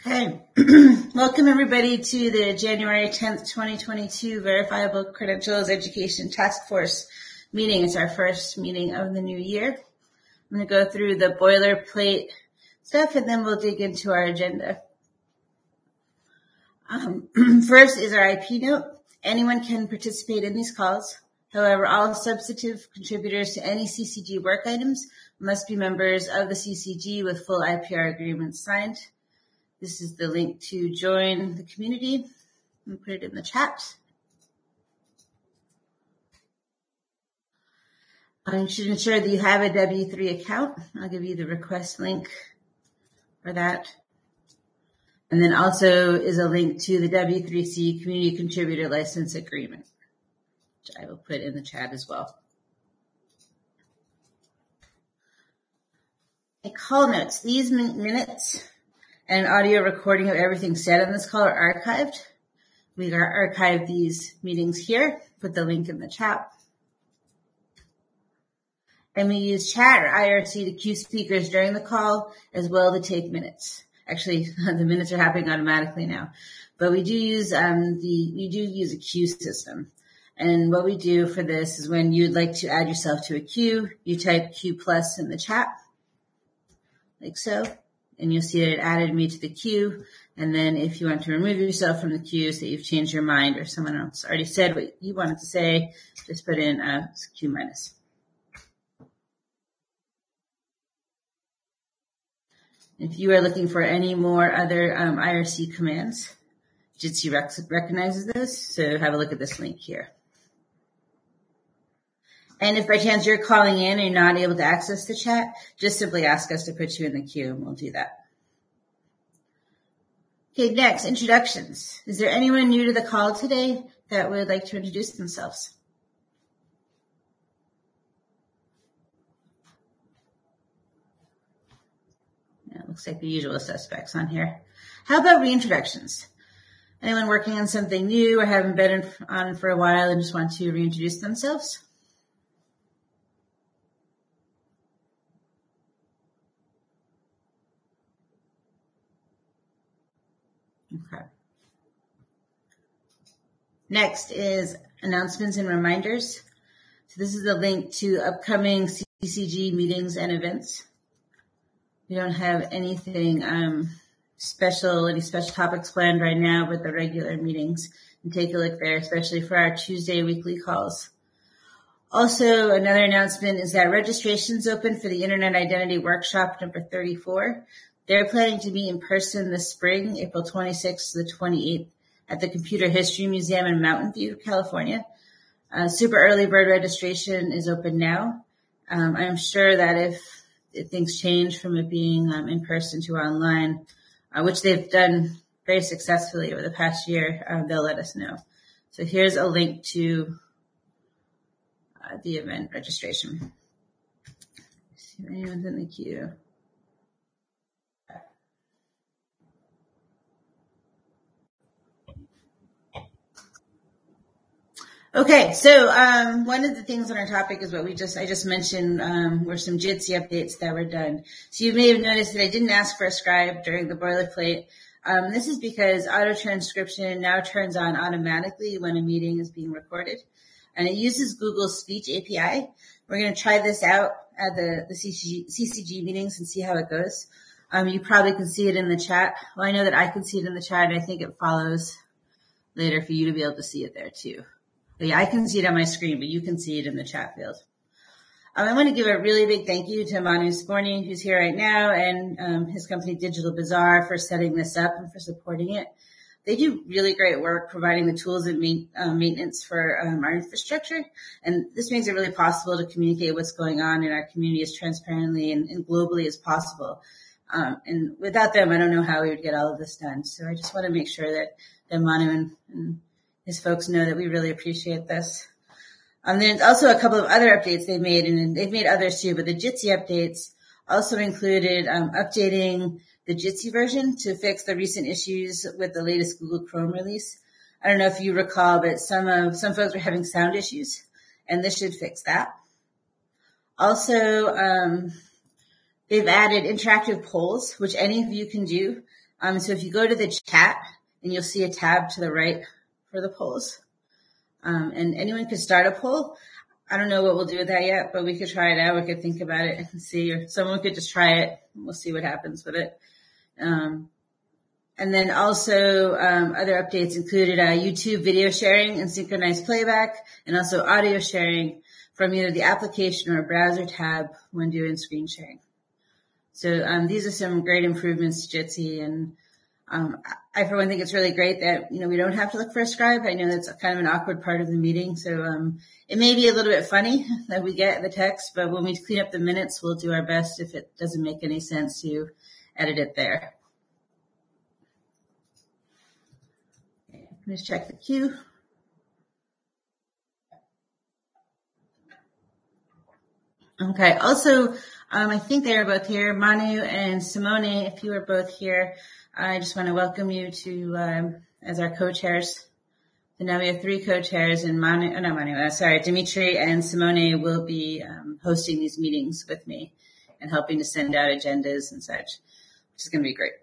Okay. Welcome everybody to the January 10th, 2022 Verifiable Credentials Education Task Force meeting. It's our first meeting of the new year. I'm going to go through the boilerplate stuff and then we'll dig into our agenda. First is our IP note. Anyone can participate in these calls. However, all substantive contributors to any CCG work items must be members of the CCG with full IPR agreements signed. This is the link to join the community. I'll put it in the chat. You should ensure that you have a W3 account. I'll give you the request link for that. And then also is a link to the W3C Community Contributor License Agreement, which I will put in the chat as well. Call notes. These minutes and audio recording of everything said on this call are archived. We archive these meetings here. Put the link in the chat. And we use chat or IRC to queue speakers during the call as well to take minutes. Actually, the minutes are happening automatically now, but we do use a queue system. And what we do for this is when you'd like to add yourself to a queue, you type Q+ in the chat, like so. And you'll see that it added me to the queue. And then if you want to remove yourself from the queue so that you've changed your mind or someone else already said what you wanted to say, just put in Q-. If you are looking for any more other IRC commands, Jitsi recognizes this, so have a look at this link here. And if by chance you're calling in and you're not able to access the chat, just simply ask us to put you in the queue and we'll do that. Okay, next, introductions. Is there anyone new to the call today that would like to introduce themselves? Yeah, it looks like the usual suspects on here. How about reintroductions? Anyone working on something new or haven't been on for a while and just want to reintroduce themselves? Okay. Next is announcements and reminders. So this is a link to upcoming CCG meetings and events. We don't have anything any special topics planned right now with the regular meetings. And take a look there, especially for our Tuesday weekly calls. Also, another announcement is that registration's open for the Internet Identity Workshop number 34. They're planning to be in person this spring, April 26th to the 28th, at the Computer History Museum in Mountain View, California. Super early bird registration is open now. I'm sure that if things change from it being in person to online, which they've done very successfully over the past year, they'll let us know. So here's a link to the event registration. See if anyone's in the queue. Okay, so one of the things on our topic is what I just mentioned were some Jitsi updates that were done. So you may have noticed that I didn't ask for a scribe during the boilerplate. This is because auto transcription now turns on automatically when a meeting is being recorded, and it uses Google's Speech API. We're going to try this out at the CCG meetings and see how it goes. You probably can see it in the chat. Well, I know that I can see it in the chat, and I think it follows later for you to be able to see it there too. But yeah, I can see it on my screen, but you can see it in the chat field. I want to give a really big thank you to Manu Sporny, who's here right now, and his company Digital Bazaar for setting this up and for supporting it. They do really great work providing the tools and maintenance for our infrastructure, and this makes it really possible to communicate what's going on in our community as transparently and globally as possible. And without them, I don't know how we would get all of this done. So I just want to make sure that Manu and his folks know that we really appreciate this. There's also a couple of other updates they made, and they've made others too, but the Jitsi updates also included updating the Jitsi version to fix the recent issues with the latest Google Chrome release. I don't know if you recall, but some folks were having sound issues, and this should fix that. Also, they've added interactive polls, which any of you can do. So if you go to the chat, and you'll see a tab to the right for the polls. And anyone could start a poll. I don't know what we'll do with that yet, but we could try it out. We could think about it and see, or someone could just try it. And we'll see what happens with it. And then also other updates included YouTube video sharing and synchronized playback, and also audio sharing from either the application or browser tab when doing screen sharing. So these are some great improvements to Jitsi, and I, for one, think it's really great that, we don't have to look for a scribe. I know that's kind of an awkward part of the meeting. So it may be a little bit funny that we get the text, but when we clean up the minutes, we'll do our best if it doesn't make any sense to edit it there. Okay, let's check the queue. Okay. Also, I think they are both here. Manu and Simone, if you are both here, I just want to welcome you to as our co-chairs. So now we have 3 co-chairs, and Dimitri and Simone will be hosting these meetings with me and helping to send out agendas and such, which is going to be great.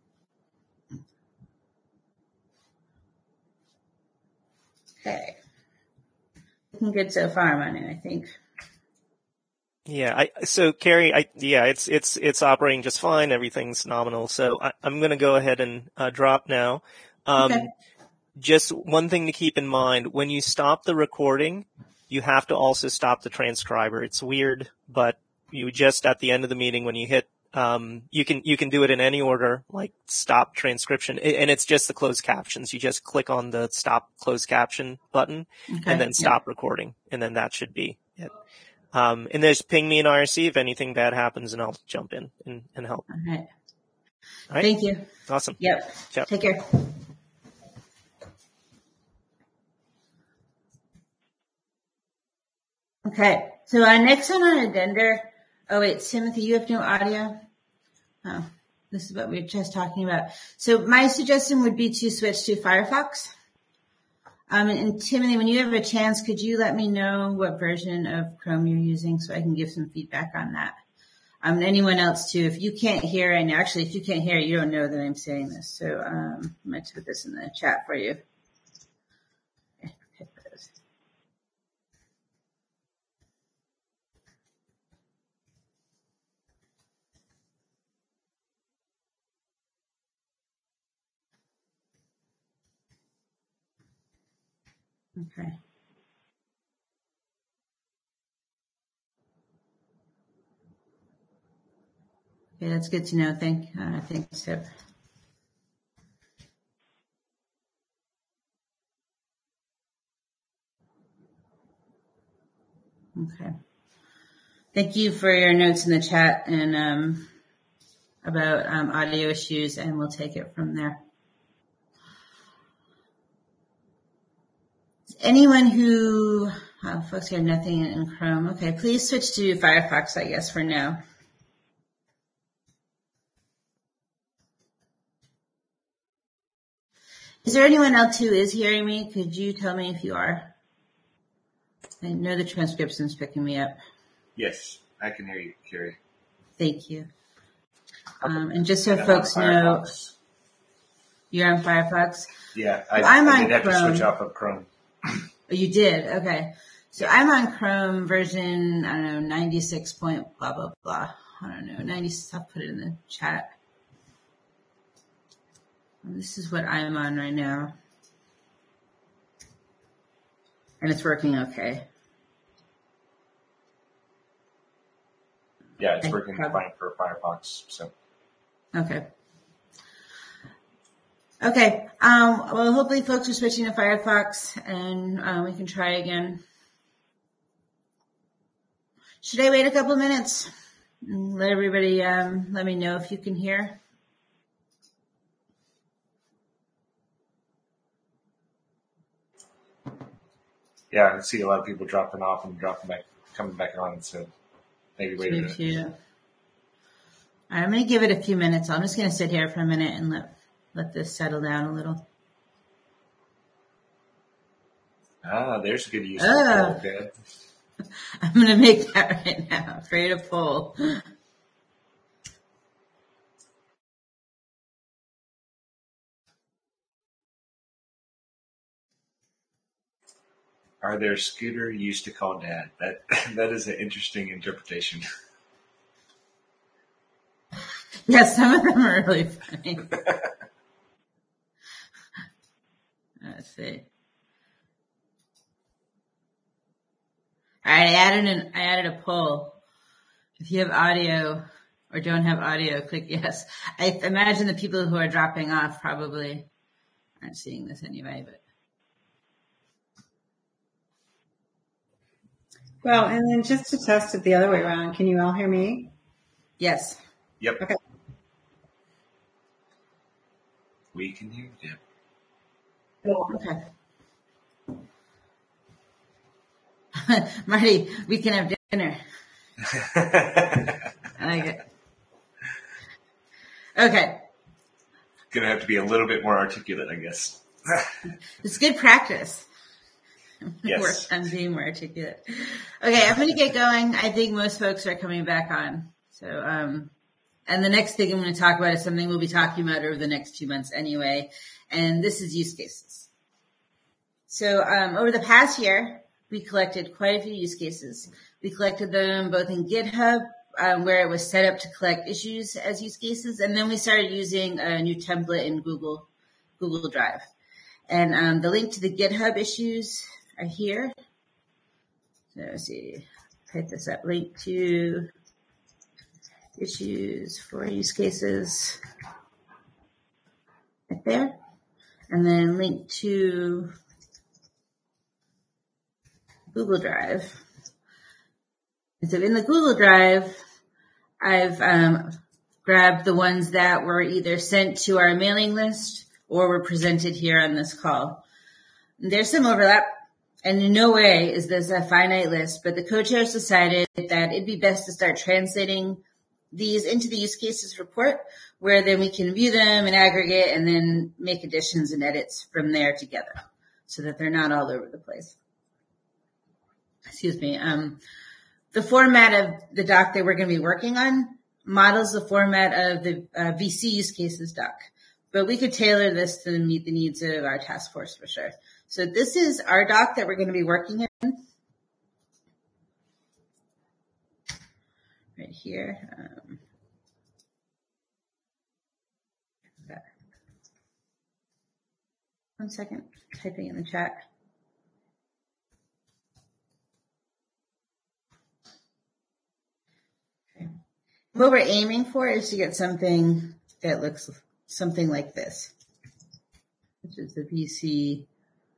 Okay. Looking good so far, Manu, I think. Yeah. So Carrie, it's operating just fine. Everything's nominal. So I'm going to go ahead and drop now. Okay. Just one thing to keep in mind: when you stop the recording, you have to also stop the transcriber. It's weird, but you just at the end of the meeting when you hit, you can do it in any order, like stop transcription, and it's just the closed captions. You just click on the stop closed caption button, and then stop recording, and then that should be it. And there's ping me in IRC if anything bad happens, and I'll jump in and help. All right. All right. Thank you. Awesome. Yep. Ciao. Take care. Okay. So our next one on addenda. Oh wait, Timothy, you have no audio? Oh, this is what we were just talking about. So my suggestion would be to switch to Firefox. And Timothy, when you have a chance, could you let me know what version of Chrome you're using so I can give some feedback on that? Anyone else too, if you can't hear, and actually if you can't hear, you don't know that I'm saying this. So, I'm going to put this in the chat for you. Okay. Okay, that's good to know. Thanks, Tip. Okay. Thank you for your notes in the chat and about audio issues, and we'll take it from there. Anyone who folks here, nothing in Chrome. Okay, please switch to Firefox, I guess, for now. Is there anyone else who is hearing me? Could you tell me if you are? I know the transcription's picking me up. Yes, I can hear you, Carrie. Thank you. And just so folks know, you're on Firefox? Yeah, I did have to switch off of Chrome. Oh, you did? Okay. So I'm on Chrome version, I don't know, 96 point blah, blah, blah. I don't know, 90, I'll put it in the chat. This is what I'm on right now. And it's working okay. Yeah, it's working fine for Firefox. So. Okay. Okay. Well, hopefully folks are switching to Firefox and we can try again. Should I wait a couple minutes and let everybody let me know if you can hear? Yeah, I see a lot of people dropping off and coming back on. So maybe wait a minute. I'm going to give it a few minutes. I'm just going to sit here for a minute and let this settle down a little. There's a good use of the poll, Dad. I'm going to make that right now. Create a poll. Are there Scooter used to call Dad? That is an interesting interpretation. Yeah, some of them are really funny. Let's see. All right, I added a poll. If you have audio or don't have audio, click yes. I imagine the people who are dropping off probably aren't seeing this anyway, but. Well, and then just to test it the other way around, can you all hear me? Yes. Yep. Okay. We can hear you. Okay. Marty, we can have dinner. I like it. Okay. Gonna have to be a little bit more articulate, I guess. It's good practice. Yes. Work on being more articulate. Okay, I'm going to get going. I think most folks are coming back on. So, and the next thing I'm going to talk about is something we'll be talking about over the next 2 months anyway. And this is use cases. So, over the past year, we collected quite a few use cases. We collected them both in GitHub, where it was set up to collect issues as use cases. And then we started using a new template in Google Drive. And, the link to the GitHub issues are here. So let's see, type this up, link to issues for use cases right there. And then link to Google Drive. And so in the Google Drive, I've grabbed the ones that were either sent to our mailing list or were presented here on this call. There's some overlap, and in no way is this a finite list, but the co-chairs decided that it'd be best to start translating these into the use cases report, where then we can view them and aggregate and then make additions and edits from there together so that they're not all over the place. Excuse me. The format of the doc that we're going to be working on models the format of the VC use cases doc, but we could tailor this to meet the needs of our task force for sure. So this is our doc that we're going to be working in. Right here. 1 second, typing in the chat. Okay. What we're aiming for is to get something that looks something like this, which is the VC.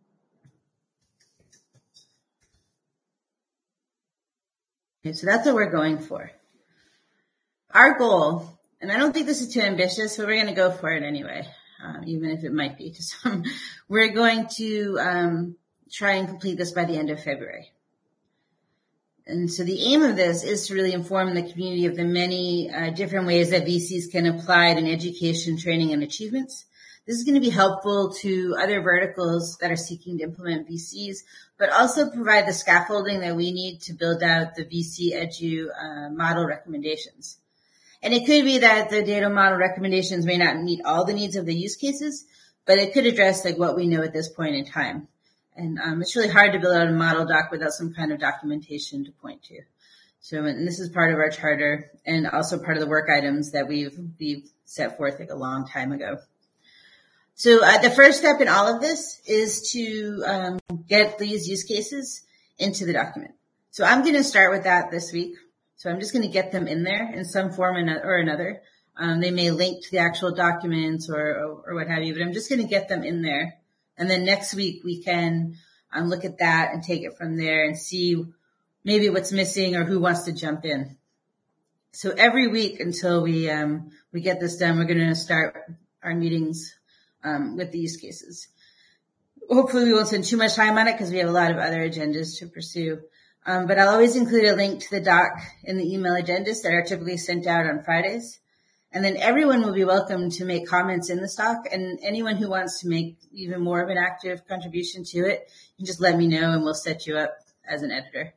Okay, so that's what we're going for. Our goal, and I don't think this is too ambitious, but we're going to go for it anyway, even if it might be to some. We're going to try and complete this by the end of February. And so the aim of this is to really inform the community of the many different ways that VCs can apply it in education, training, and achievements. This is going to be helpful to other verticals that are seeking to implement VCs, but also provide the scaffolding that we need to build out the VC Edu model recommendations. And it could be that the data model recommendations may not meet all the needs of the use cases, but it could address like what we know at this point in time. And it's really hard to build out a model doc without some kind of documentation to point to. So, and this is part of our charter and also part of the work items that we've set forth like a long time ago. So the first step in all of this is to get these use cases into the document. So I'm going to start with that this week. So I'm just going to get them in there in some form or another. They may link to the actual documents or what have you, but I'm just going to get them in there. And then next week we can look at that and take it from there and see maybe what's missing or who wants to jump in. So every week until we get this done, we're going to start our meetings with the use cases. Hopefully we won't spend too much time on it because we have a lot of other agendas to pursue. But I'll always include a link to the doc in the email agendas that are typically sent out on Fridays. And then everyone will be welcome to make comments in the doc, and anyone who wants to make even more of an active contribution to it, you can just let me know and we'll set you up as an editor.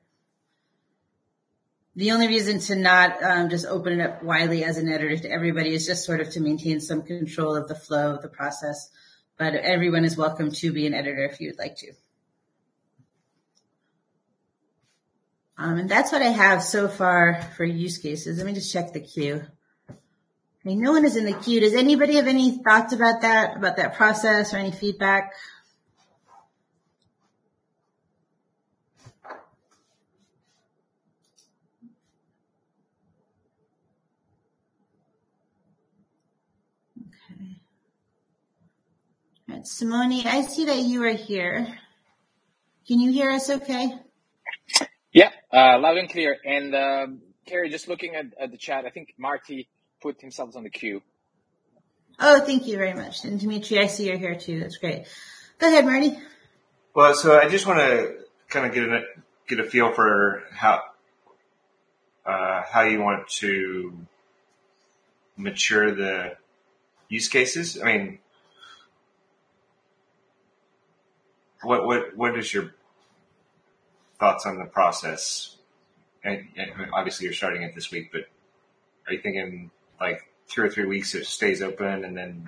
The only reason to not just open it up widely as an editor to everybody is just sort of to maintain some control of the flow of the process. But everyone is welcome to be an editor if you would like to. And that's what I have so far for use cases. Let me just check the queue. I mean, no one is in the queue. Does anybody have any thoughts about that process, or any feedback? Okay. All right, Simone, I see that you are here. Can you hear us okay? Yeah, loud and clear. And Carrie, just looking at the chat, I think Marty put himself on the queue. Oh, thank you very much. And Dimitri, I see you're here too. That's great. Go ahead, Marty. Well, so I just want to kind of get a feel for how you want to mature the use cases. I mean, what is your thoughts on the process? And obviously you're starting it this week, but are you thinking like 2 or 3 weeks it stays open and then?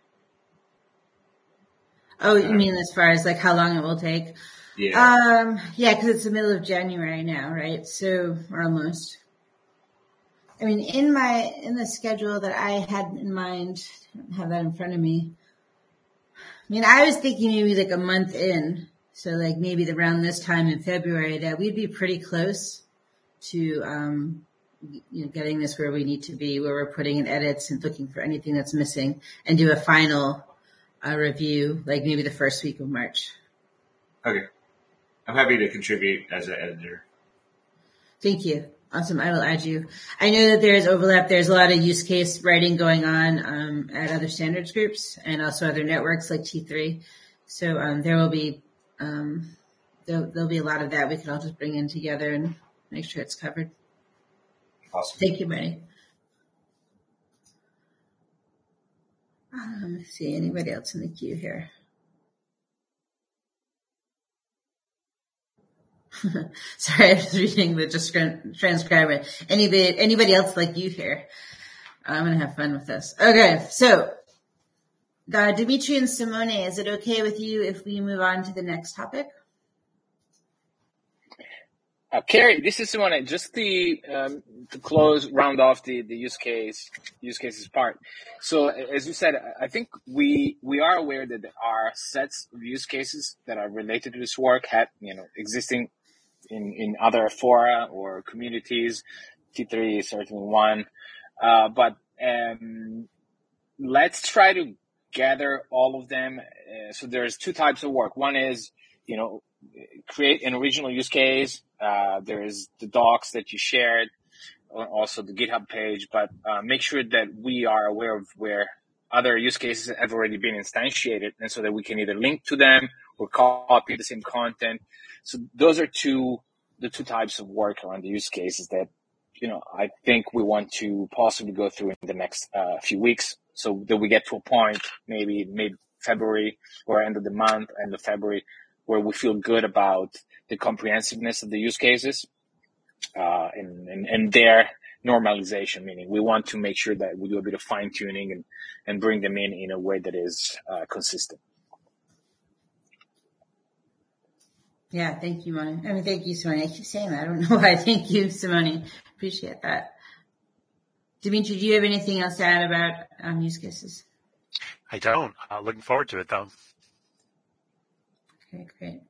Oh, you mean as far as like how long it will take? Yeah. Yeah, because it's the middle of January now, right? So we're almost. I mean, in the schedule that I had in mind, I don't have that in front of me. I mean, I was thinking maybe like a month in, so like maybe around this time in February that we'd be pretty close to getting this where we need to be, where we're putting in edits and looking for anything that's missing, and do a final review, like maybe the first week of March. Okay. I'm happy to contribute as an editor. Thank you. Awesome. I will add you. I know that there's overlap. There's a lot of use case writing going on at other standards groups and also other networks like T3. So there will be there'll be a lot of that we can all just bring in together and make sure it's covered. Awesome. Thank you, Marty. Let's see, anybody else in the queue here? Sorry, I was reading the transcriber. Anybody else like you here? I'm going to have fun with this. Okay, so Dimitri and Simone, is it okay with you if we move on to the next topic? Carrie, this is Simone. Just to round off the use cases part. So as you said, I think we are aware that there are sets of use cases that are related to this work, existing in other fora or communities. T3 is certainly one, but let's try to gather all of them. So there's 2 types of work. One is, create an original use case. There's the docs that you shared, also the GitHub page, but make sure that we are aware of where other use cases have already been instantiated, and so that we can either link to them or copy the same content. So those are the two types of work around the use cases that, I think we want to possibly go through in the next few weeks, so that we get to a point, maybe mid-February or end of the month, end of February, where we feel good about the comprehensiveness of the use cases and their normalization, meaning we want to make sure that we do a bit of fine-tuning and bring them in a way that is consistent. Yeah, thank you, Simone. Thank you, Simone. I keep saying that. I don't know why. Thank you, Simone. Appreciate that. Dimitri, do you have anything else to add about use cases? I don't. Looking forward to it, though. Okay, great.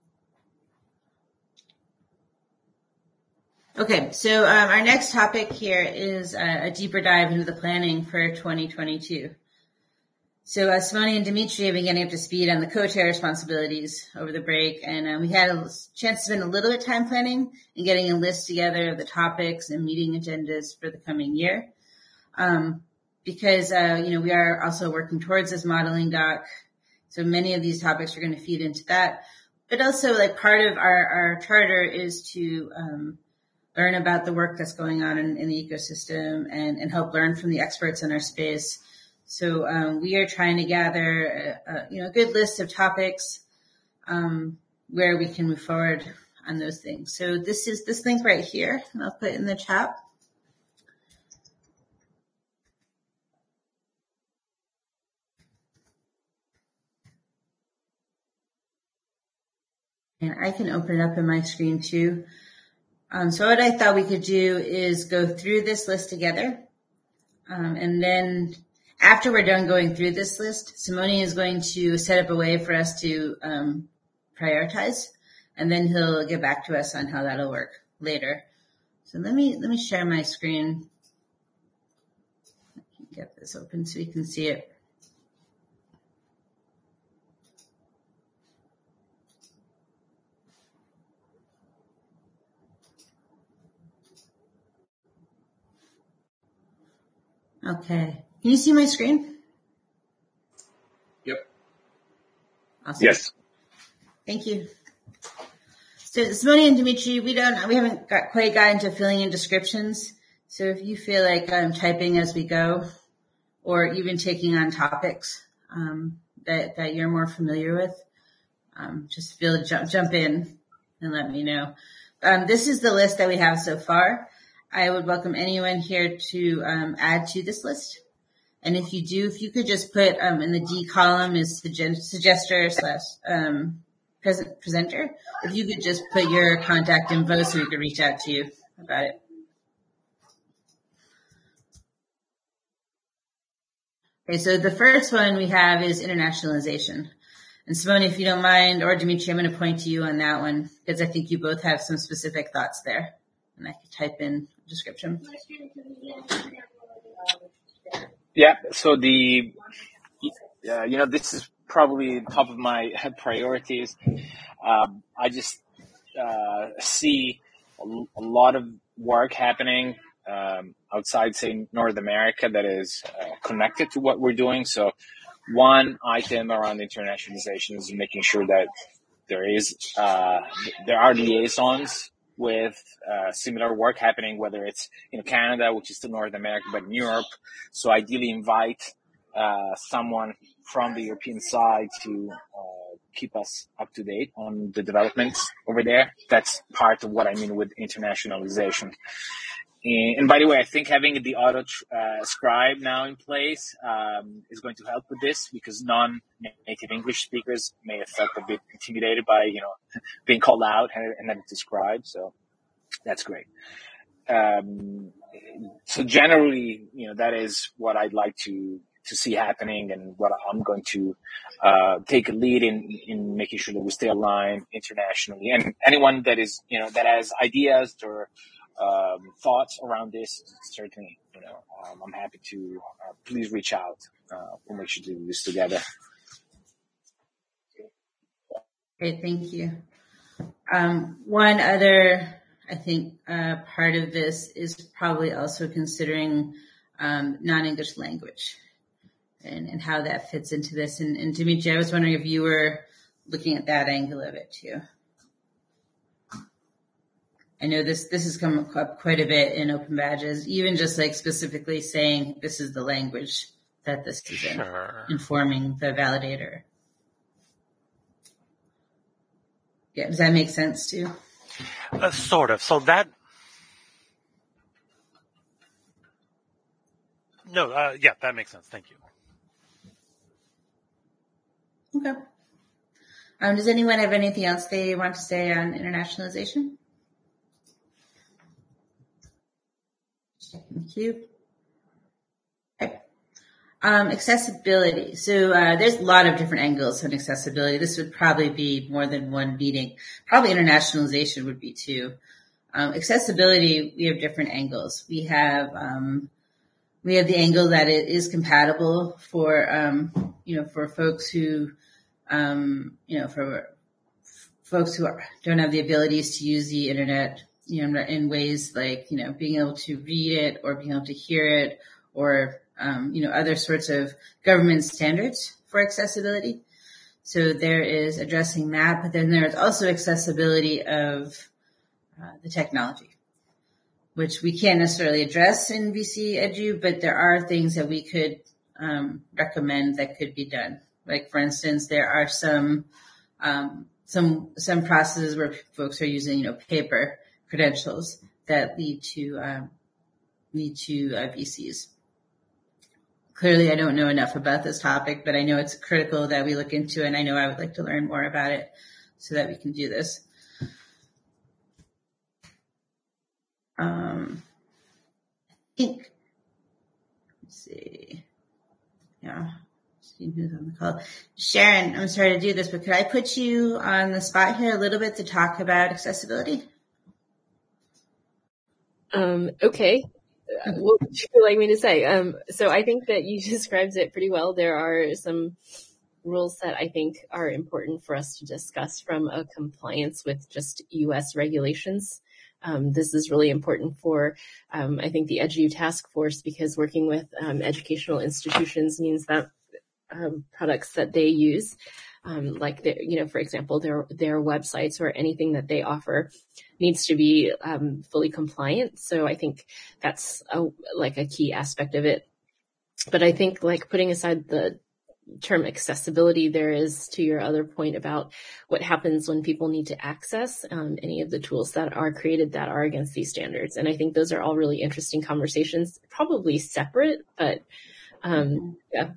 Okay, so our next topic here is a deeper dive into the planning for 2022. So Simone and Dimitri have been getting up to speed on the co-chair responsibilities over the break, and we had a chance to spend a little bit of time planning and getting a list together of the topics and meeting agendas for the coming year. Because we are also working towards this modeling doc, so many of these topics are going to feed into that. But also, like, part of our charter is to learn about the work that's going on in the ecosystem and help learn from the experts in our space. So we are trying to gather a good list of topics where we can move forward on those things. So this is this link right here, and I'll put it in the chat. And I can open it up in my screen too. So what I thought we could do is go through this list together. And then after we're done going through this list, Simone is going to set up a way for us to prioritize, and then he'll get back to us on how that'll work later. So let me share my screen. I can get this open so you can see it. Okay. Can you see my screen? Yep. Awesome. Yes. Thank you. So Simone and Dimitri, we haven't quite gotten to filling in descriptions. So if you feel like typing as we go, or even taking on topics that you're more familiar with, just jump in and let me know. This is the list that we have so far. I would welcome anyone here to add to this list. And if you could just put in the D column is suggester / presenter. If you could just put your contact info so we could reach out to you about it. Okay, so the first one we have is internationalization. And Simone, if you don't mind, or Dimitri, I'm going to point to you on that one because I think you both have some specific thoughts there. And I could type in description. Yeah. So this is probably top of my priorities. I just see a lot of work happening outside, say, North America that is connected to what we're doing. So one item around internationalization is making sure that there are liaisons with similar work happening, whether it's in Canada, which is still North America, but in Europe. So ideally invite someone from the European side to keep us up to date on the developments over there. That's part of what I mean with internationalization. And by the way, I think having the auto scribe now in place is going to help with this, because non-native English speakers may have felt a bit intimidated by, being called out and having to scribe. So that's great. So generally, that is what I'd like to see happening, and what I'm going to take a lead in making sure that we stay aligned internationally. And anyone that is, that has ideas or thoughts around this, certainly, I'm happy to please reach out. We'll make sure to do this together. Great, thank you. One other, I think, part of this is probably also considering non-English language and how that fits into this. And Dimitri, I was wondering if you were looking at that angle of it too. I know this has come up quite a bit in Open Badges, even just like specifically saying this is the language that this is in, informing the validator. Yeah, does that make sense too? Sort of. So that. No, yeah, that makes sense. Thank you. Okay. Does anyone have anything else they want to say on internationalization? Thank you. Okay. Accessibility. So there's a lot of different angles on accessibility. This would probably be more than one meeting. Probably internationalization would be two. Accessibility, we have different angles. We have the angle that it is compatible for for folks who for folks who don't have the abilities to use the internet, in ways like, being able to read it or being able to hear it, or, other sorts of government standards for accessibility. So there is addressing that, but then there's also accessibility of the technology, which we can't necessarily address in VC Edu, but there are things that we could recommend that could be done. Like, for instance, there are some processes where folks are using, paper credentials that lead to VCs. Clearly, I don't know enough about this topic, but I know it's critical that we look into it, and I know I would like to learn more about it so that we can do this. I think, let's see. Yeah. See who's on the call. Sharon, I'm sorry to do this, but could I put you on the spot here a little bit to talk about accessibility? Okay. What would you like me to say? So I think that you described it pretty well. There are some rules that I think are important for us to discuss from a compliance with just U.S. regulations. This is really important for, I think, the EDU task force, because working with educational institutions means that products that they use, like for example, their websites or anything that they offer needs to be fully compliant. So I think that's a key aspect of it. But I think, like, putting aside the term accessibility, there is, to your other point about what happens when people need to access any of the tools that are created that are against these standards. And I think those are all really interesting conversations, probably separate, but yeah.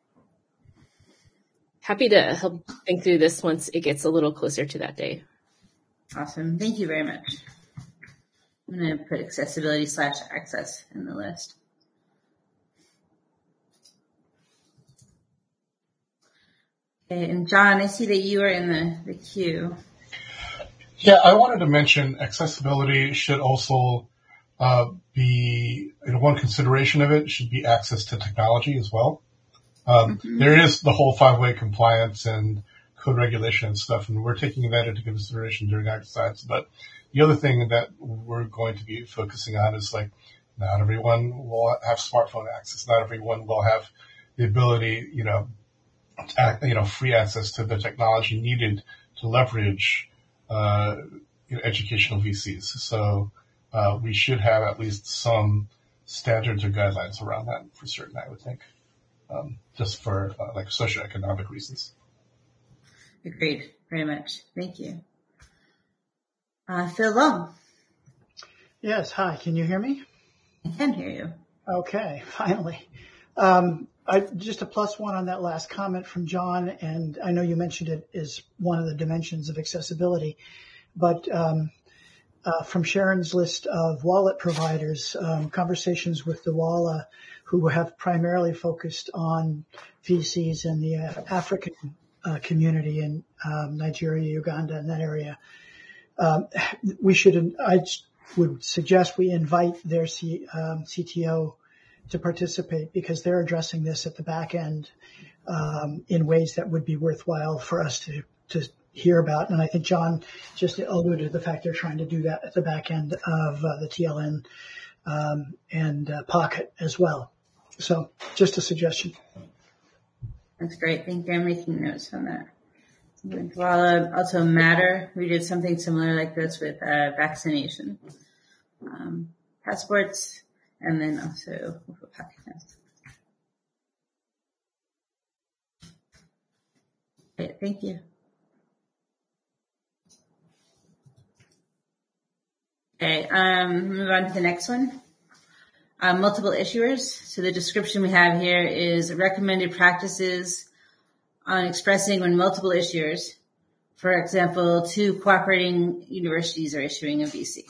Happy to help think through this once it gets a little closer to that day. Awesome. Thank you very much. I'm going to put accessibility/access in the list. Okay, and John, I see that you are in the queue. Yeah, I wanted to mention accessibility should also be, one consideration of it should be access to technology as well. There is the whole 5-way compliance and code regulation and stuff, and we're taking that into consideration during our exercise. But the other thing that we're going to be focusing on is, like, not everyone will have smartphone access. Not everyone will have the ability, free access to the technology needed to leverage, educational VCs. So, we should have at least some standards or guidelines around that for certain, I would think. Just for socioeconomic reasons. Agreed. Very much. Thank you. Phil Long. Yes. Hi. Can you hear me? I can hear you. Okay. Finally. Just a +1 on that last comment from John, and I know you mentioned it as one of the dimensions of accessibility, but from Sharon's list of wallet providers, conversations with the WALA, who have primarily focused on VCs in the African community in Nigeria, Uganda, and that area. I would suggest we invite their CTO to participate, because they're addressing this at the back end in ways that would be worthwhile for us to hear about. And I think John just alluded to the fact they're trying to do that at the back end of the TLN and Pocket as well. So just a suggestion. That's great. Thank you. I'm making notes on that. Well, also Matter, we did something similar like this with vaccination, passports, and then also Pakistan. Great. Thank you. Okay, move on to the next one. Multiple issuers. So the description we have here is recommended practices on expressing when multiple issuers, for example, 2 cooperating universities are issuing a VC.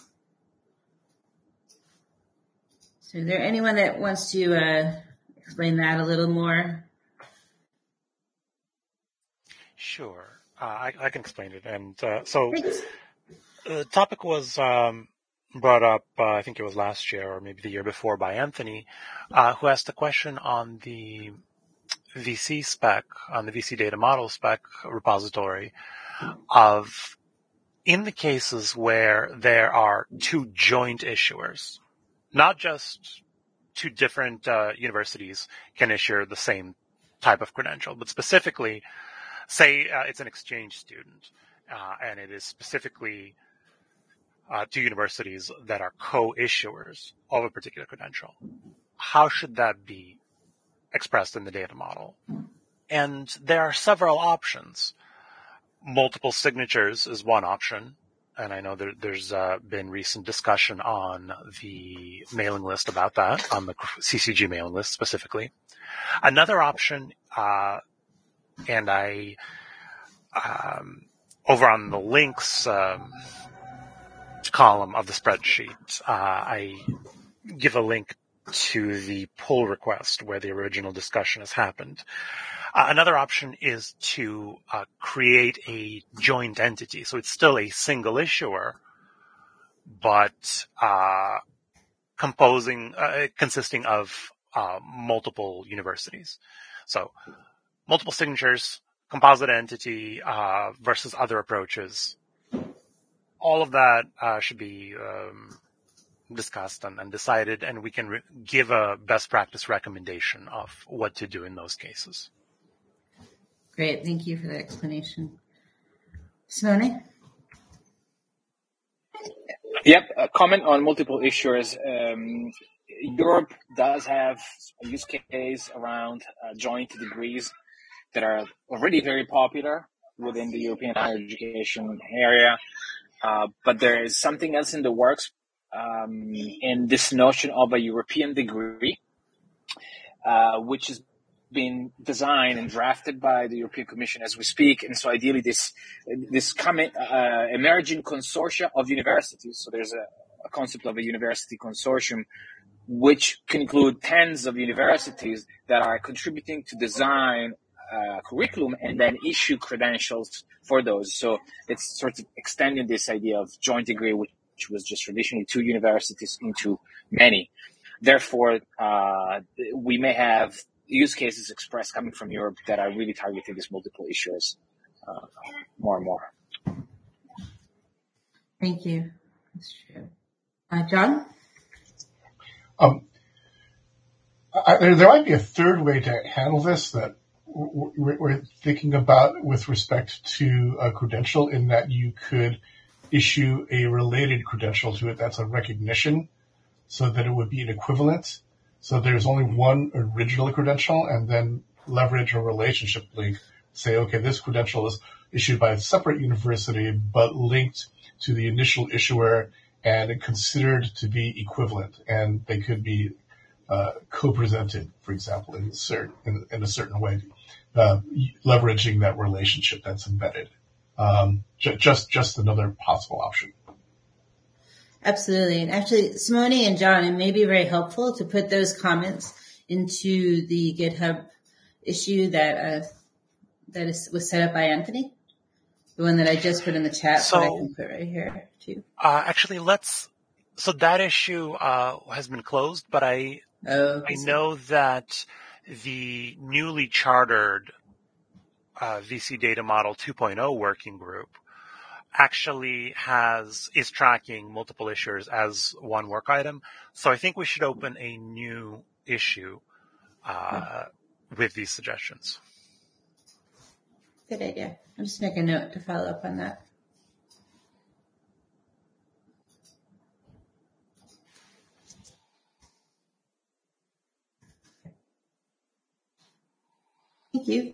So is there anyone that wants to explain that a little more? Sure. I can explain it. And so the topic was brought up, I think it was last year or maybe the year before, by Anthony, who asked a question on the VC spec, on the VC data model spec repository, of in the cases where there are 2 joint issuers, not just 2 different universities can issue the same type of credential, but specifically, say it's an exchange student, and it is specifically 2 universities that are co-issuers of a particular credential. How should that be expressed in the data model? And there are several options. Multiple signatures is one option, and I know there's been recent discussion on the mailing list about that, on the CCG mailing list specifically. Another option, and I over on the links left column of the spreadsheet, I give a link to the pull request where the original discussion has happened. Another option is to create a joint entity. So it's still a single issuer, but consisting of multiple universities. So multiple signatures, composite entity versus other approaches. All of that should be discussed and decided, and we can give a best practice recommendation of what to do in those cases. Great. Thank you for the explanation. Simone? Yep. A comment on multiple issuers. Europe does have a use case around joint degrees that are already very popular within the European higher education area. But there is something else in the works in this notion of a European degree, which is being designed and drafted by the European Commission as we speak. And so ideally this emerging consortia of universities. So there's a concept of a university consortium, which can include tens of universities that are contributing to design curriculum and then issue credentials for those. So it's sort of extending this idea of joint degree, which was just traditionally 2 universities, into many. Therefore, we may have use cases expressed coming from Europe that are really targeting these multiple issuers more and more. Thank you. That's true. John? There might be a third way to handle this that we're thinking about with respect to a credential, in that you could issue a related credential to it that's a recognition, so that it would be an equivalent. So there's only one original credential, and then leverage a relationship link. Say, okay, this credential is issued by a separate university, but linked to the initial issuer and considered to be equivalent. And they could be co-presented, for example, in a certain way, leveraging that relationship that's embedded. Just another possible option. Absolutely. And actually, Simone and John, it may be very helpful to put those comments into the GitHub issue that was set up by Anthony, the one that I just put in the chat, so I can put right here too. Actually, so that issue has been closed, but I know that the newly chartered VC Data Model 2.0 working group actually is tracking multiple issuers as one work item. So I think we should open a new issue with these suggestions. Good idea. I'll just make a note to follow up on that. Thank you.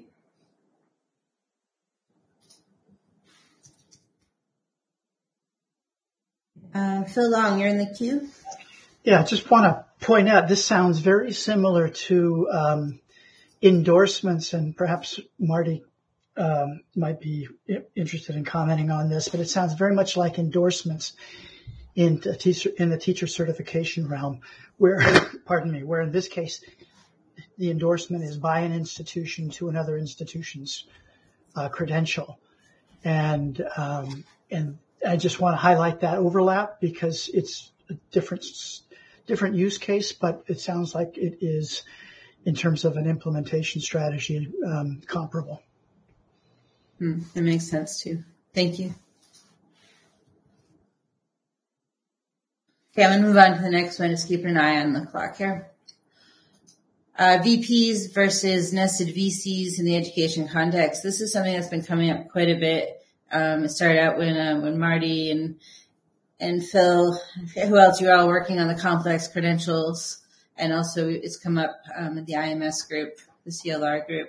Phil Long, you're in the queue. Yeah, I just want to point out, this sounds very similar to endorsements, and perhaps Marty might be interested in commenting on this, but it sounds very much like endorsements in the teacher certification realm, where, where in this case, the endorsement is by an institution to another institution's credential. And I just want to highlight that overlap because it's a different use case, but it sounds like it is, in terms of an implementation strategy, comparable. That makes sense too. Thank you. Okay, I'm going to move on to the next one. Just keeping an eye on the clock here. VPs versus nested VCs in the education context. This is something that's been coming up quite a bit. It started out when Marty and Phil, who else, you were all working on the complex credentials, and also it's come up in the IMS group, the CLR group.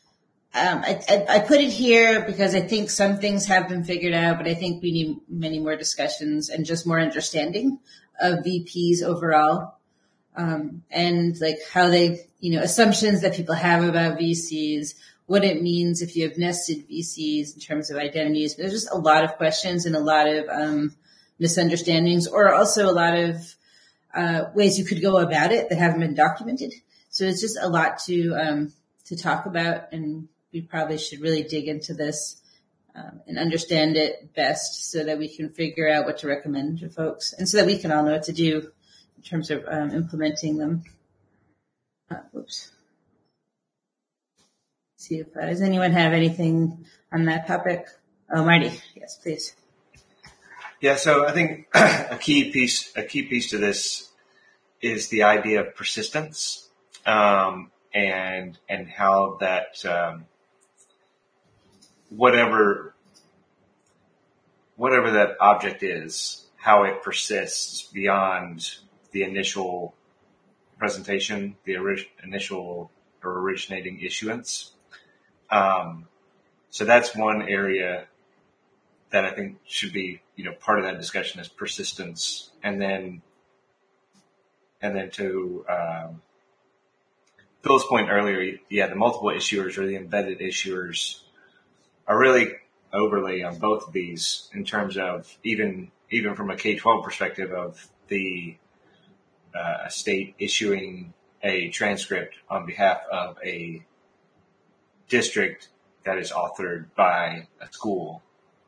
I put it here because I think some things have been figured out, but I think we need many more discussions and just more understanding of VPs overall, and like how they, assumptions that people have about VCs, what it means if you have nested VCs in terms of identities. There's just a lot of questions and a lot of misunderstandings, or also a lot of ways you could go about it that haven't been documented. So it's just a lot to talk about, and we probably should really dig into this and understand it best so that we can figure out what to recommend to folks, and so that we can all know what to do in terms of implementing them. Oops. See if does anyone have anything on that topic? Oh, Marty, yes, please. Yeah, so I think a key piece to this is the idea of persistence, and how that whatever that object is, how it persists beyond the initial presentation, the initial or originating issuance. So that's one area that I think should be, part of that discussion is persistence. And then to Phil's point earlier, the multiple issuers or the embedded issuers are really overlay on both of these in terms of even from a K-12 perspective of the state issuing a transcript on behalf of a district that is authored by a school.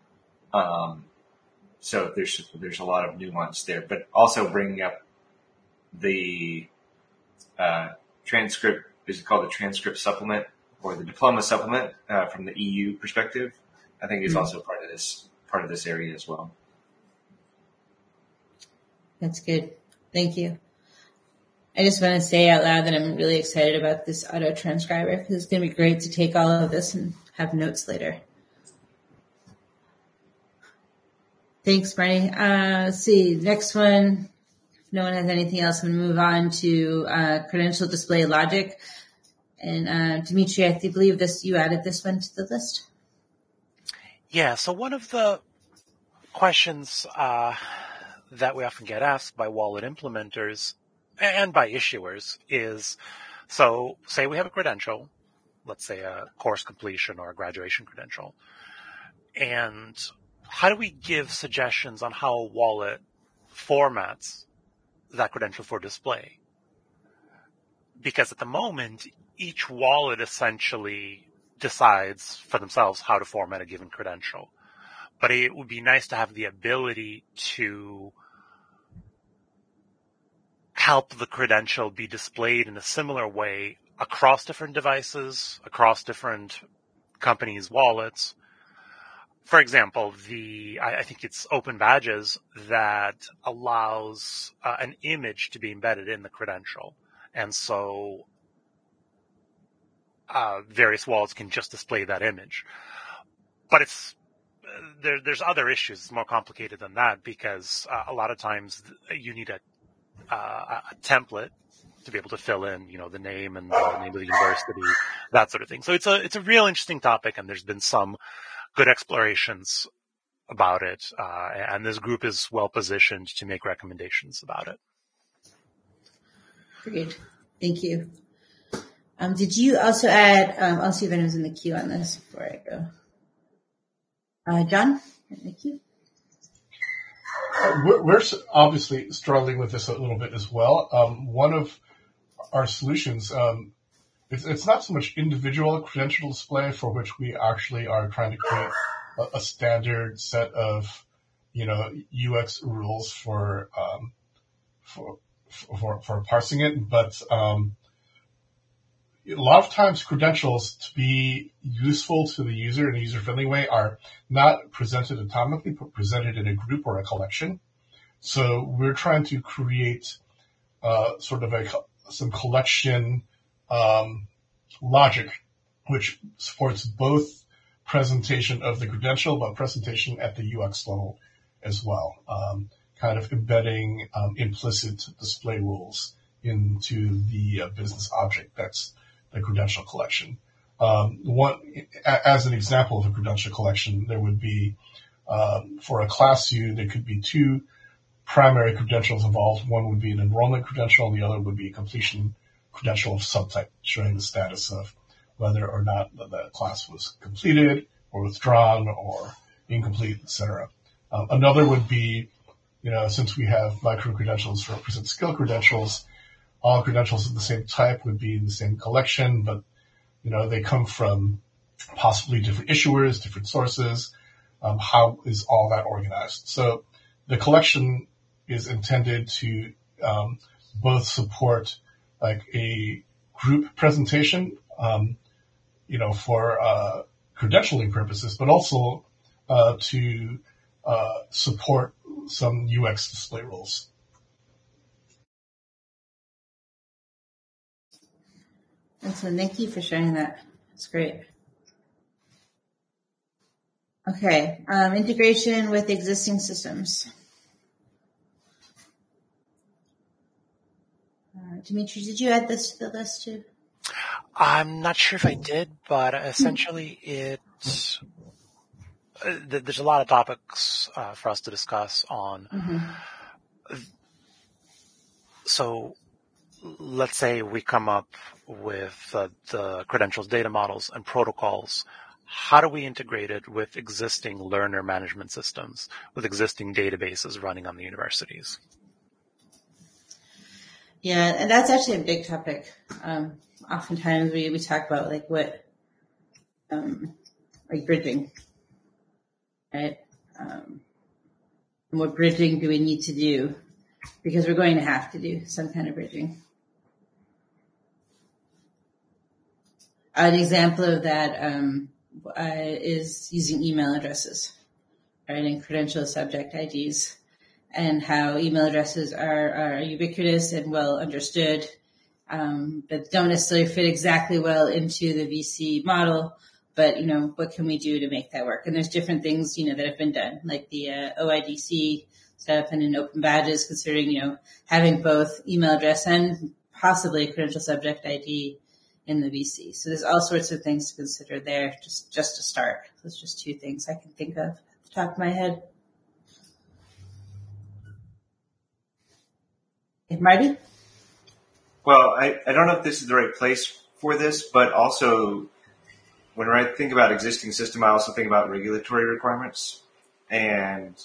So there's a lot of nuance there, but also bringing up the transcript, is it called the transcript supplement or the diploma supplement from the EU perspective, I think is also part of this area as well. That's good. Thank you. I just want to say out loud that I'm really excited about this auto transcriber because it's going to be great to take all of this and have notes later. Thanks, Marty. Let's see. Next one. If no one has anything else, I'm going to move on to credential display logic. And Dimitri, I believe you added this one to the list. Yeah. So one of the questions that we often get asked by wallet implementers and by issuers is, so say we have a credential, let's say a course completion or a graduation credential, and how do we give suggestions on how a wallet formats that credential for display? Because at the moment, each wallet essentially decides for themselves how to format a given credential. But it would be nice to have the ability to help the credential be displayed in a similar way across different devices, across different companies' wallets. For example, I think it's Open Badges that allows an image to be embedded in the credential. And so various wallets can just display that image. But there's other issues. It's more complicated than that because a lot of times you need a template to be able to fill in, the name and the name of the university, that sort of thing. So it's a real interesting topic, and there's been some good explorations about it, and this group is well positioned to make recommendations about it. Great, thank you. Did you also add? I'll see if anyone's in the queue on this before I go. John, in the queue. We're obviously struggling with this a little bit as well. One of our solutions, it's not so much individual credential display for which we actually are trying to create a standard set of, UX rules for parsing it, but a lot of times credentials to be useful to the user in a user-friendly way are not presented atomically, but presented in a group or a collection. So we're trying to create sort of some collection logic, which supports both presentation of the credential, but presentation at the UX level as well, kind of embedding implicit display rules into the business object that's the credential collection. As an example of a credential collection, there would be, for a class U, there could be two primary credentials involved. One would be an enrollment credential, and the other would be a completion credential of subtype, showing the status of whether or not the class was completed or withdrawn or incomplete, etc. Another would be since we have micro-credentials represent skill credentials, all credentials of the same type would be in the same collection, but, they come from possibly different issuers, different sources. How is all that organized? So the collection is intended to both support like a group presentation, for credentialing purposes, but also to support some UX display rules. Excellent. Thank you for sharing that. That's great. Okay. Integration with existing systems. Dimitri, did you add this to the list too? I'm not sure if I did, but essentially there's a lot of topics for us to discuss on. Mm-hmm. So let's say we come up with the credentials data models and protocols. How do we integrate it with existing learner management systems, with existing databases running on the universities? Yeah, and that's actually a big topic. Oftentimes we talk about like what, like bridging, right? And what bridging do we need to do? Because we're going to have to do some kind of bridging. An example of that is using email addresses, right, and credential subject IDs, and how email addresses are ubiquitous and well understood, but don't necessarily fit exactly well into the VC model. But, what can we do to make that work? And there's different things, that have been done, like the OIDC stuff and in open badges, considering, having both email address and possibly a credential subject ID in the VC. So there's all sorts of things to consider there, just to start. Those are just two things I can think of at the top of my head. Okay, Marty? Well, I don't know if this is the right place for this, but also when I think about existing system, I also think about regulatory requirements and,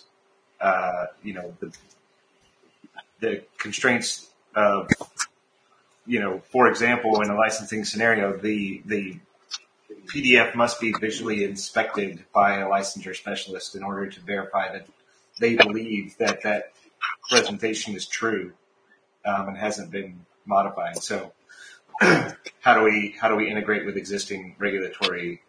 the constraints of, for example, in a licensing scenario, the PDF must be visually inspected by a licensure specialist in order to verify that they believe that that presentation is true, and hasn't been modified. So how do we integrate with existing regulatory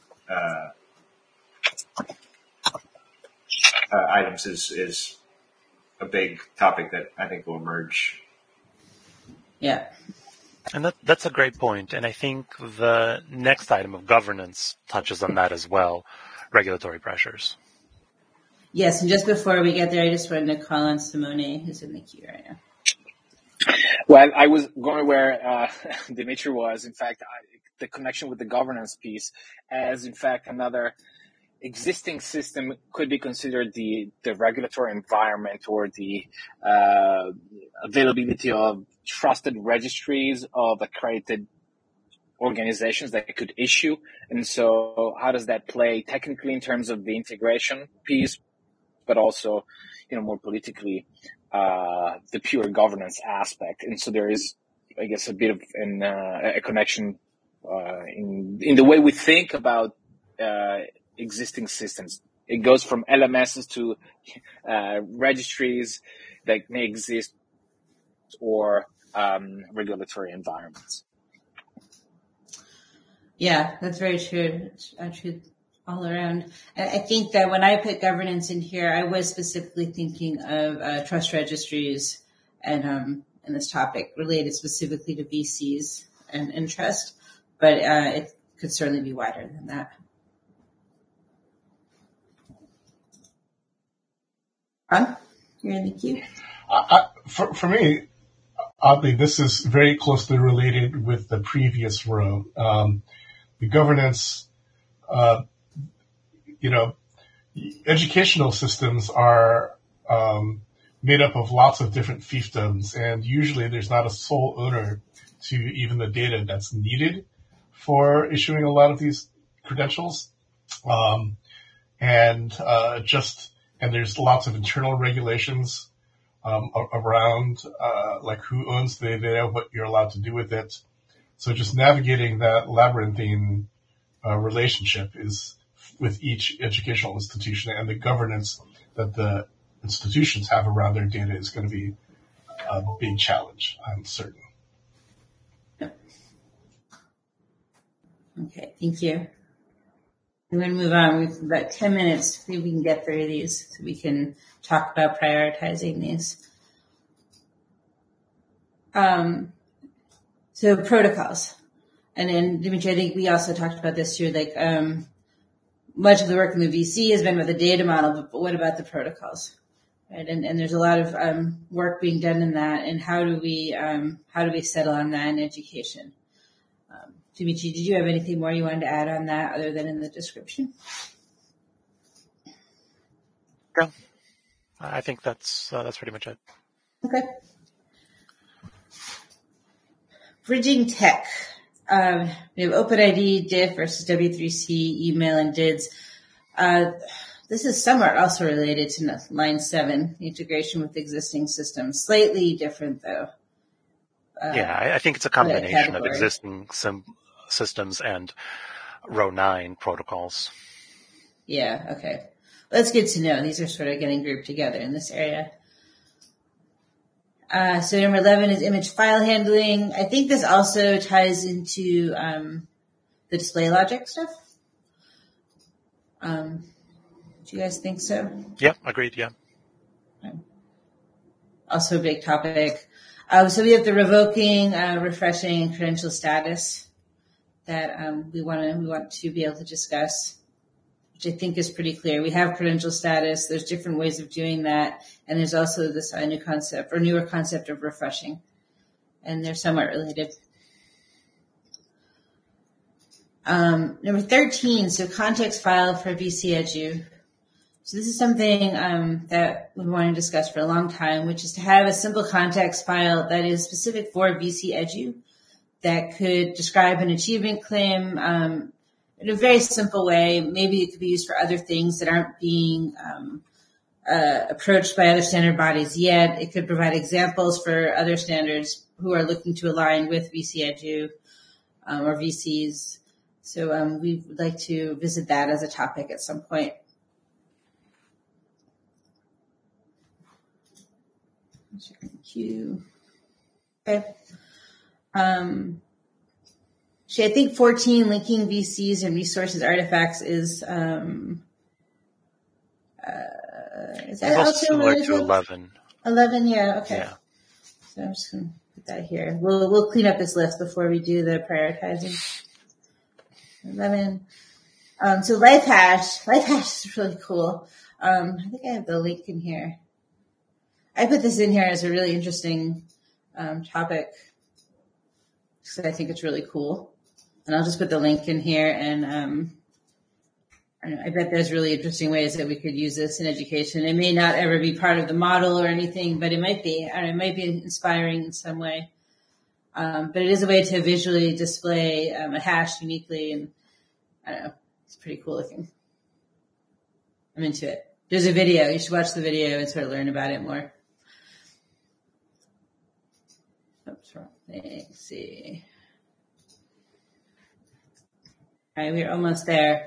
items is a big topic that I think will emerge. Yeah. And that's a great point. And I think the next item of governance touches on that as well, regulatory pressures. Yes, and just before we get there, I just wanted to call on Simone, who's in the queue right now. Well, I was going where Dimitri was. In fact, the connection with the governance piece as, in fact, another existing system could be considered the regulatory environment or the availability of trusted registries of accredited organizations that could issue. And so how does that play technically in terms of the integration piece, but also, more politically, the pure governance aspect. And so there is, I guess, a bit of a connection in the way we think about existing systems. It goes from LMSs to registries that may exist or regulatory environments. Yeah, that's very true. It's true all around. I think that when I put governance in here, I was specifically thinking of trust registries and this topic related specifically to VCs and trust, but it could certainly be wider than that. Ron, you're in the queue. For me, oddly, this is very closely related with the previous row. The governance, educational systems are made up of lots of different fiefdoms, and usually there's not a sole owner to even the data that's needed for issuing a lot of these credentials. Just and there's lots of internal regulations around like who owns the data, what you're allowed to do with it. So just navigating that labyrinthine relationship is with each educational institution, and the governance that the institutions have around their data is going to be a big challenge, I'm certain. Okay, thank you. I'm going to move on. We've about 10 minutes. See if we can get through these so we can talk about prioritizing these. So protocols. And then, Dimitri, I think we also talked about this too, like, much of the work in the VC has been with the data model, but what about the protocols? Right? And there's a lot of, work being done in that, and how do we settle on that in education? Dimitri, did you have anything more you wanted to add on that other than in the description? No, I think that's pretty much it. Okay. Bridging tech. We have OpenID, DIF versus W3C, email, and DIDS. This is somewhat also related to line 7, integration with existing systems. Slightly different, though. I think it's a combination of existing systems and row 9 protocols. Yeah, okay. Well, that's good to know. These are sort of getting grouped together in this area. So number 11 is image file handling. I think this also ties into the display logic stuff. Do you guys think so? Yeah, agreed, yeah. Also a big topic. So we have the revoking, refreshing, and credential status that we want to be able to discuss, which I think is pretty clear. We have credential status. There's different ways of doing that. And there's also this newer concept of refreshing. And they're somewhat related. Number 13, so context file for VC Edu. So this is something that we want to discuss for a long time, which is to have a simple context file that is specific for VC Edu that could describe an achievement claim in a very simple way. Maybe it could be used for other things that aren't being approached by other standard bodies yet. It could provide examples for other standards who are looking to align with VC Edu or VCs. So we would like to visit that as a topic at some point. Queue. Okay. I think 14, linking VCs and resources artifacts is that also similar to 11? 11, yeah, okay. Yeah. So I'm just going to put that here. We'll clean up this list before we do the prioritizing. 11. So LifeHash is really cool. I think I have the link in here. I put this in here as a really interesting topic because I think it's really cool. And I'll just put the link in here, and I bet there's really interesting ways that we could use this in education. It may not ever be part of the model or anything, but it might be. It might be inspiring in some way. But it is a way to visually display a hash uniquely, and I don't know, it's pretty cool looking. I'm into it. There's a video. You should watch the video and sort of learn about it more. Oops, wrong thing. Let's see. All right, we're almost there.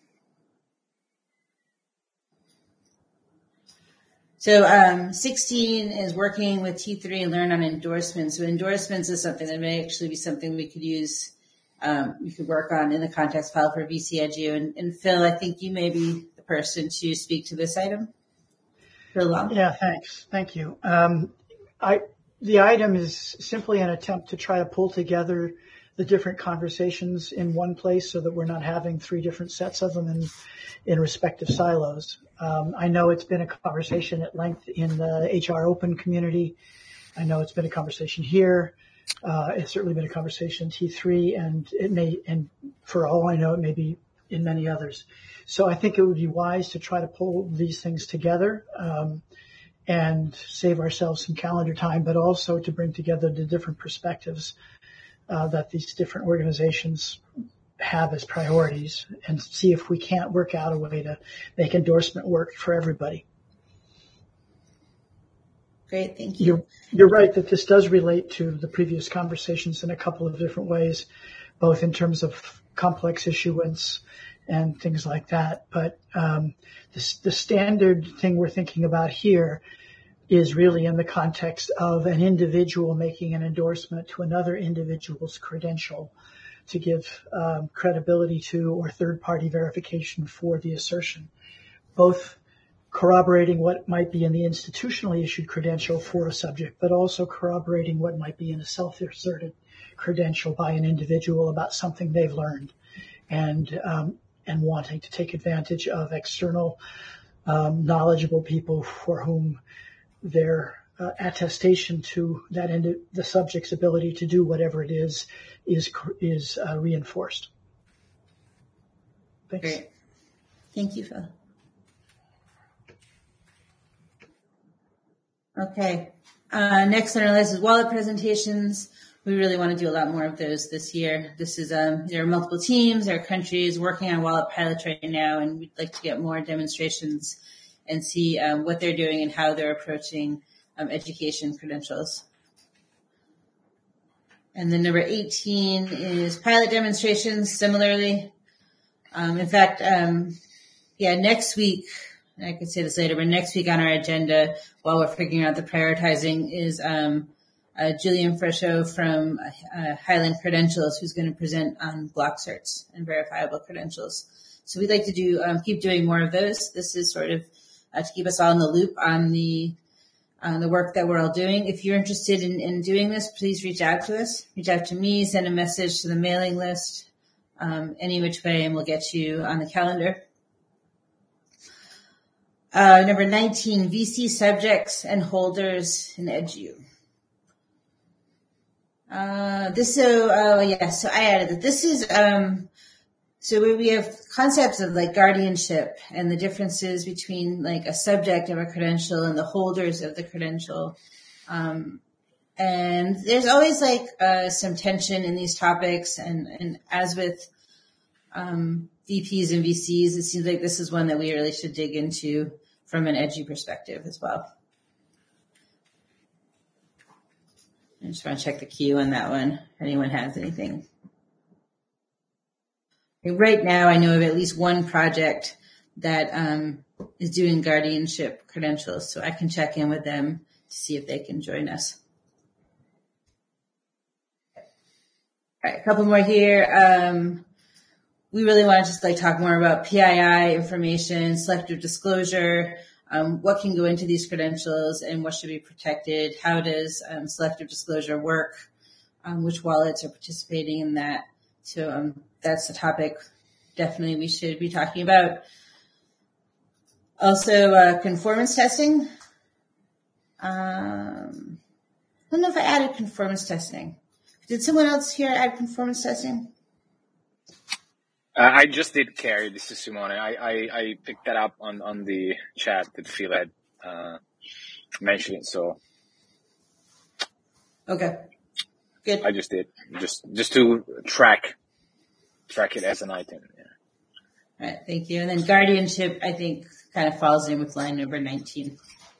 So 16 is working with T3 and learn on endorsements. So endorsements is something that may actually be something we could use, we could work on in the context file for VC Edu. And Phil, I think you may be the person to speak to this item. Phil Long. Yeah, thanks. Thank you. The item is simply an attempt to try to pull together the different conversations in one place so that we're not having 3 different sets of them in respective silos. I know it's been a conversation at length in the HR Open community. I know it's been a conversation here. It's certainly been a conversation in T3, and for all I know, it may be in many others. So I think it would be wise to try to pull these things together, and save ourselves some calendar time, but also to bring together the different perspectives that these different organizations have as priorities, and see if we can't work out a way to make endorsement work for everybody. Great. Thank you. You're right that this does relate to the previous conversations in a couple of different ways, both in terms of complex issuance and things like that. But the standard thing we're thinking about here is really in the context of an individual making an endorsement to another individual's credential to give credibility to or third-party verification for the assertion, both corroborating what might be in the institutionally issued credential for a subject, but also corroborating what might be in a self-asserted credential by an individual about something they've learned, and wanting to take advantage of external knowledgeable people for whom their attestation to the subject's ability to do whatever it is reinforced. Thanks. Great. Thank you, Phil. Okay. Next on our list is wallet presentations. We really want to do a lot more of those this year. This is, there are multiple teams, there are countries working on wallet pilots right now, and we'd like to get more demonstrations and see what they're doing and how they're approaching education credentials. And then number 18 is pilot demonstrations, similarly. In fact, next week, I could say this later, but next week on our agenda, while we're figuring out the prioritizing, is Julian Fresho from Highland Credentials, who's going to present on block certs and verifiable credentials. So we'd like to do keep doing more of those. This is sort of to keep us all in the loop on the work that we're all doing. If you're interested in doing this, please reach out to us. Reach out to me, send a message to the mailing list, any which way, and we'll get you on the calendar. Number 19, VC subjects and holders in EDU. So I added that this is, so we have concepts of like guardianship and the differences between like a subject of a credential and the holders of the credential. And there's always like, some tension in these topics, and as with, VPs and VCs, it seems like this is one that we really should dig into from an EDU perspective as well. I just want to check the queue on that one, if anyone has anything. Right now, I know of at least one project that is doing guardianship credentials, so I can check in with them to see if they can join us. All right, a couple more here. We really want to just like talk more about PII information, selective disclosure, what can go into these credentials and what should be protected. How does selective disclosure work? Which wallets are participating in that? So that's the topic definitely we should be talking about. Also, conformance testing. I don't know if I added conformance testing. Did someone else here add conformance testing? I just did, Carrie. This is Simone. I picked that up on the chat that Phil had mentioned it. So okay, good. I just did just to track it as an item. Yeah. All right, thank you. And then guardianship, I think, kind of falls in with line number 19.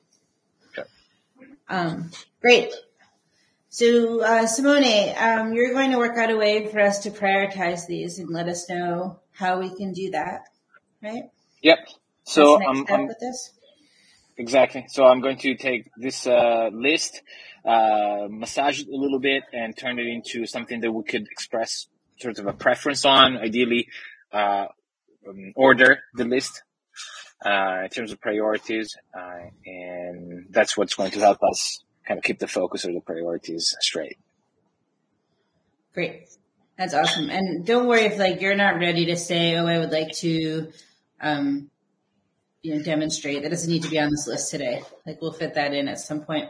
Okay. Great. So, Simone, you're going to work out a way for us to prioritize these and let us know how we can do that, right? Yep. So I'm with this. Exactly. So I'm going to take this list, massage it a little bit, and turn it into something that we could express sort of a preference on. Ideally, order the list in terms of priorities, and that's what's going to help us kind of keep the focus of the priorities straight. Great. That's awesome. And don't worry if like you're not ready to say, oh, I would like to, demonstrate. That doesn't need to be on this list today. Like we'll fit that in at some point.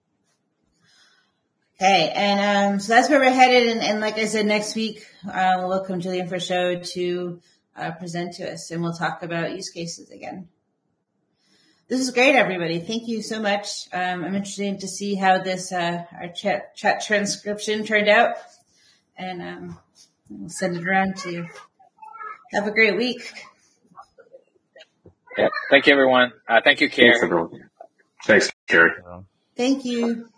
Okay. And, so that's where we're headed. And like I said, next week, we'll welcome Julian Fresho to, present to us, and we'll talk about use cases again. This is great, everybody. Thank you so much. I'm interested to see how this, our chat transcription turned out, and, we'll send it around to you. Have a great week. Yeah. Thank you, everyone. Thank you, Carrie. Thanks, everyone. Thanks, Carrie. Thank you.